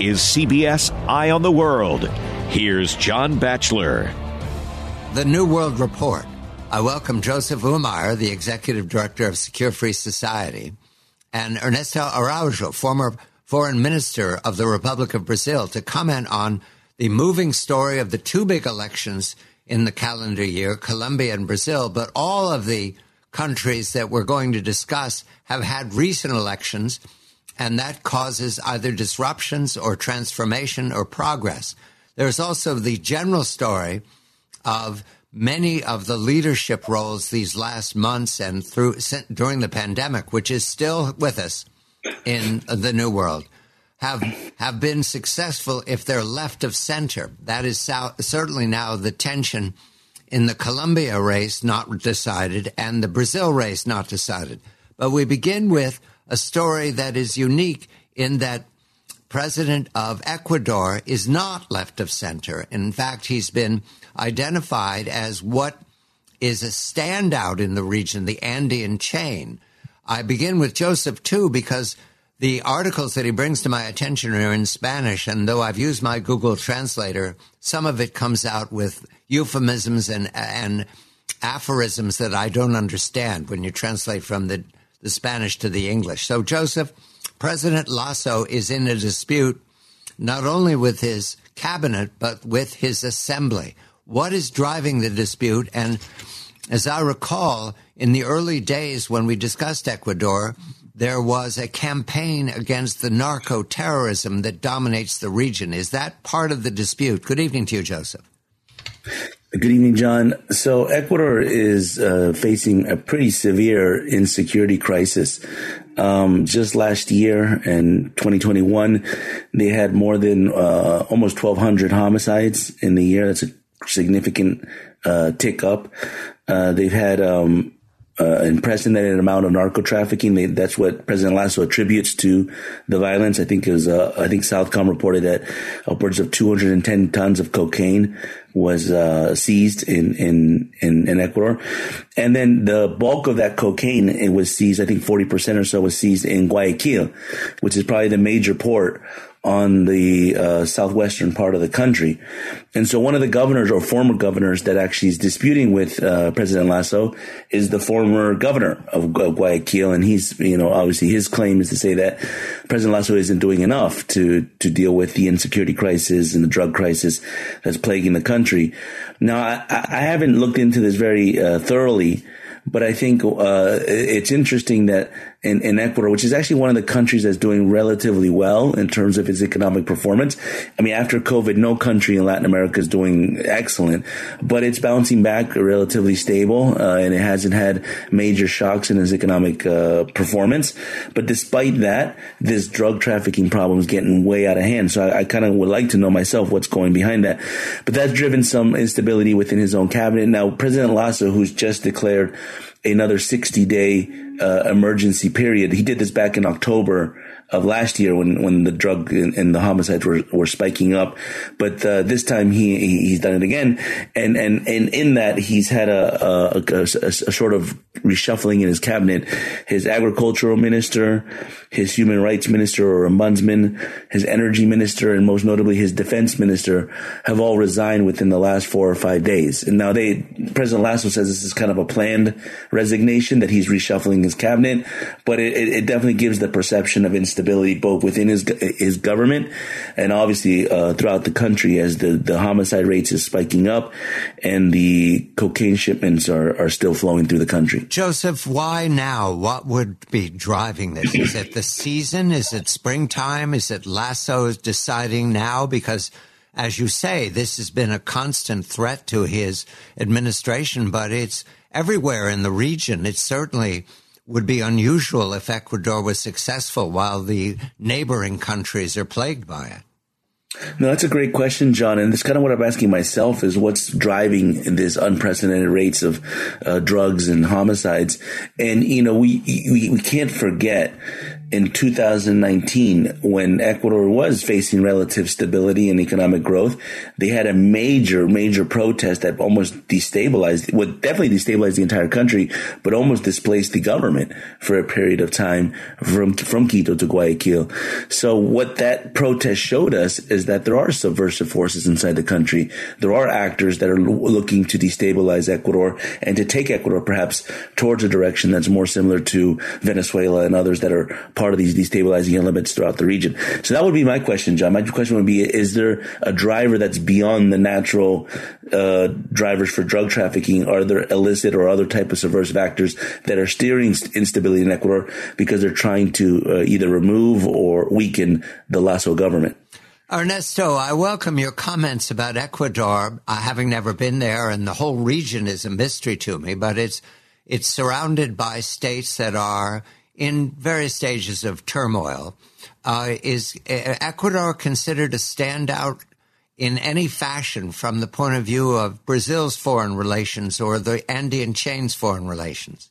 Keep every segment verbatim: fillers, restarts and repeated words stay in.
is C B S Eye on the World. Here's John Batchelor. The New World Report. I welcome Joseph Umair, the Executive Director of Secure Free Society, and Ernesto Araujo, former Foreign Minister of the Republic of Brazil, to comment on the moving story of the two big elections in the calendar year, Colombia and Brazil. But all of the countries that we're going to discuss have had recent elections, and that causes either disruptions or transformation or progress. There's also the general story of many of the leadership roles these last months and through during the pandemic, which is still with us in the New World, have have been successful if they're left of center. That is so, certainly now the tension in the Colombia race not decided and the Brazil race not decided. But we begin with a story that is unique in that President of Ecuador is not left of center. In fact, he's been identified as what is a standout in the region, the Andean chain. I begin with Joseph, too, because the articles that he brings to my attention are in Spanish, and though I've used my Google Translator, some of it comes out with euphemisms and, and aphorisms that I don't understand when you translate from the, the Spanish to the English. So, Joseph, President Lasso is in a dispute not only with his cabinet, but with his assembly. What is driving the dispute? And as I recall, in the early days when we discussed Ecuador, there was a campaign against the narco-terrorism that dominates the region. Is that part of the dispute? Good evening to you, Joseph. Good evening, John. So Ecuador is uh, facing a pretty severe insecurity crisis. Um, just last year in twenty twenty-one, they had more than uh, almost twelve hundred homicides in the year. That's a significant uh, tick up. Uh, they've had um, uh, unprecedented amount of narco trafficking. They, that's what President Lasso attributes to the violence. I think it was, uh, I think Southcom reported that upwards of two hundred ten tons of cocaine was uh, seized in, in, in, in Ecuador. And then the bulk of that cocaine, it was seized, I think forty percent or so was seized in Guayaquil, which is probably the major port on the uh, southwestern part of the country. And so one of the governors or former governors that actually is disputing with uh, President Lasso is the former governor of Gu- Guayaquil. And he's, you know, obviously his claim is to say that President Lasso isn't doing enough to, to deal with the insecurity crisis and the drug crisis that's plaguing the country. Now, I, I haven't looked into this very uh, thoroughly, but I think uh it's interesting that in, in Ecuador, which is actually one of the countries that's doing relatively well in terms of its economic performance. I mean, after COVID, no country in Latin America is doing excellent, but it's bouncing back relatively stable, uh, and it hasn't had major shocks in its economic uh, performance. But despite that, this drug trafficking problem is getting way out of hand. So I, I kind of would like to know myself what's going behind that. But that's driven some instability within his own cabinet. Now, President Lasso, who's just declared another sixty day uh, emergency period. He did this back in October of last year when, when the drug and, and the homicides were, were spiking up. But uh, this time he, he he's done it again. And, and, and in that, he's had a, a, a, a, a sort of reshuffling in his cabinet. His agricultural minister, his human rights minister or ombudsman, his energy minister, and most notably his defense minister have all resigned within the last four or five days. And now they, President Lasso says this is kind of a planned resignation, that he's reshuffling his cabinet, but it, it definitely gives the perception of instability both within his his government and obviously uh, throughout the country as the, the homicide rates is spiking up and the cocaine shipments are, are still flowing through the country. Joseph, why now? What would be driving this? Is it the season? Is it springtime? Is it Lasso's deciding now? Because, as you say, this has been a constant threat to his administration, but it's everywhere in the region. It certainly would be unusual if Ecuador was successful while the neighboring countries are plagued by it. No, that's a great question, John. And it's kind of what I'm asking myself is what's driving this unprecedented rates of uh, drugs and homicides. And, you know, we, we, we can't forget in two thousand nineteen, when Ecuador was facing relative stability and economic growth, they had a major, major protest that almost destabilized, would definitely destabilize the entire country, but almost displaced the government for a period of time from, from Quito to Guayaquil. So what that protest showed us is that there are subversive forces inside the country. There are actors that are looking to destabilize Ecuador and to take Ecuador perhaps towards a direction that's more similar to Venezuela and others that are part of these destabilizing elements throughout the region. So that would be my question, John. My question would be, is there a driver that's beyond the natural uh, drivers for drug trafficking? Are there illicit or other type of subversive actors that are steering instability in Ecuador because they're trying to uh, either remove or weaken the Lasso government? Ernesto, I welcome your comments about Ecuador, uh, having never been there, and the whole region is a mystery to me, but it's it's surrounded by states that are in various stages of turmoil. Uh, is Ecuador considered a standout in any fashion from the point of view of Brazil's foreign relations or the Andean chain's foreign relations?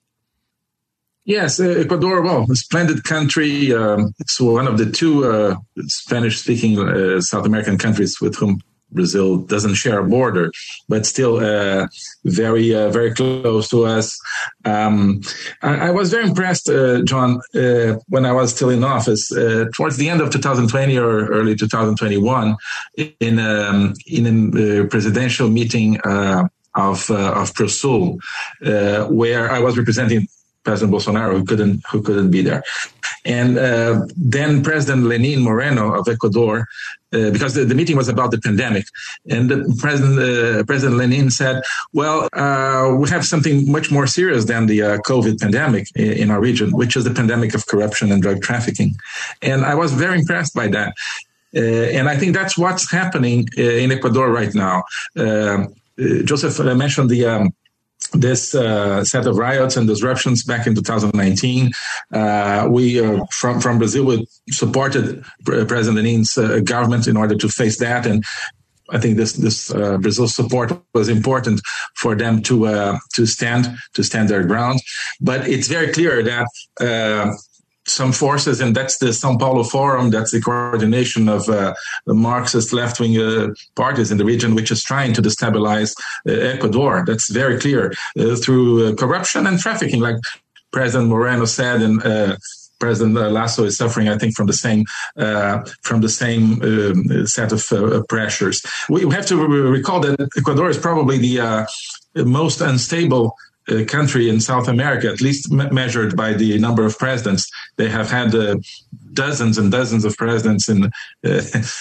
Yes, uh, Ecuador, well, a splendid country. Um, it's one of the two uh, Spanish-speaking uh, South American countries with whom Brazil doesn't share a border, but still uh, very, uh, very close to us. Um, I, I was very impressed, uh, John, uh, when I was still in office, uh, towards the end of two thousand twenty or early two thousand twenty-one, in um, in a presidential meeting uh, of uh, of Prosul, uh, where I was representing President Bolsonaro, who couldn't who couldn't be there, and uh, then President Lenin Moreno of Ecuador, uh, because the, the meeting was about the pandemic, and the President uh, President Lenin said, "Well, uh, we have something much more serious than the uh, COVID pandemic in, in our region, which is the pandemic of corruption and drug trafficking," and I was very impressed by that, uh, and I think that's what's happening uh, in Ecuador right now. Uh, uh, Joseph uh, mentioned the. Um, This uh, set of riots and disruptions back in two thousand nineteen, uh, we uh, from from Brazil we supported President Lenin's uh, government in order to face that, and I think this this uh, Brazil's support was important for them to uh, to stand to stand their ground. But it's very clear that Uh, some forces, and that's the São Paulo Forum, that's the coordination of uh, the Marxist left-wing uh, parties in the region, which is trying to destabilize uh, Ecuador. That's very clear uh, through uh, corruption and trafficking, like President Moreno said, and uh, President Lasso is suffering, I think, from the same uh, from the same um, set of uh, pressures. We have to recall that Ecuador is probably the uh, most unstable Uh, country in South America, at least me- measured by the number of presidents. They have had uh, dozens and dozens of presidents, in, uh,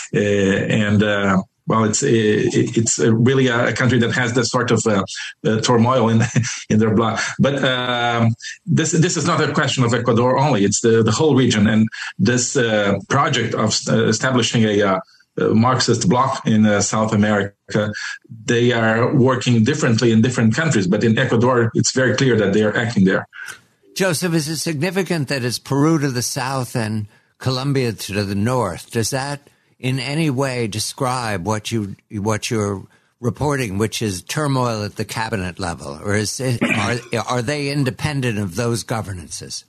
uh, and uh, well, it's it, it's really a country that has this sort of uh, uh, turmoil in in their blood. But um, this this is not a question of Ecuador only; it's the the whole region. And this uh, project of uh, establishing a uh, Uh, Marxist bloc in uh, South America, they are working differently in different countries, but in Ecuador, it's very clear that they are acting there. Joseph, is it significant that it's Peru to the south and Colombia to the north? Does that in any way describe what you what you're reporting, which is turmoil at the cabinet level, or is it, are are they independent of those governances?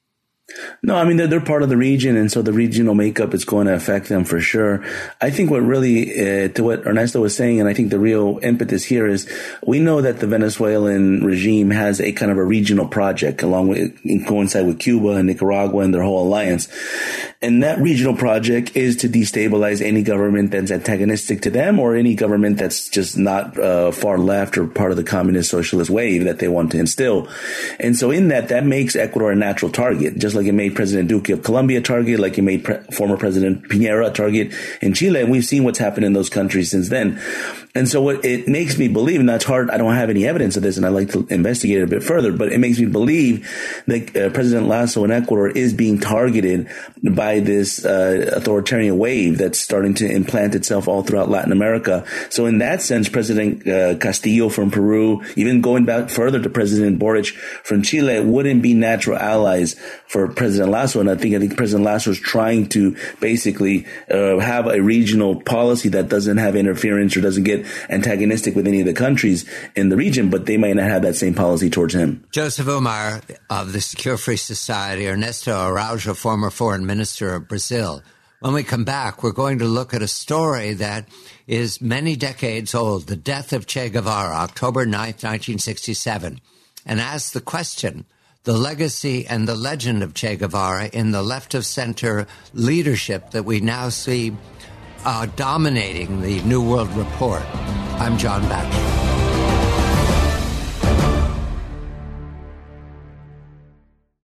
No, I mean, they're, they're part of the region, and so the regional makeup is going to affect them for sure. I think what really, uh, to what Ernesto was saying, and I think the real impetus here is we know that the Venezuelan regime has a kind of a regional project along with, coincide with Cuba and Nicaragua and their whole alliance. And that regional project is to destabilize any government that's antagonistic to them or any government that's just not uh, far left or part of the communist socialist wave that they want to instill. And so in that, that makes Ecuador a natural target, just like it made President Duque of Colombia a target, like it made pre- former President Piñera a target in Chile. And we've seen what's happened in those countries since then. And so what it makes me believe, and that's hard, I don't have any evidence of this, and I'd like to investigate it a bit further, but it makes me believe that uh, President Lasso in Ecuador is being targeted by this uh, authoritarian wave that's starting to implant itself all throughout Latin America. So in that sense, President uh, Castillo from Peru, even going back further to President Boric from Chile, wouldn't be natural allies for for President Lasso, and I think I think President Lasso is trying to basically uh, have a regional policy that doesn't have interference or doesn't get antagonistic with any of the countries in the region, but they might not have that same policy towards him. Joseph Umar of the Secure Free Society, Ernesto Araujo, former foreign minister of Brazil. When we come back, we're going to look at a story that is many decades old, the death of Che Guevara, October ninth, nineteen sixty-seven, and ask the question, the legacy and the legend of Che Guevara in the left-of-center leadership that we now see uh, dominating the New World Report. I'm John Batchelor.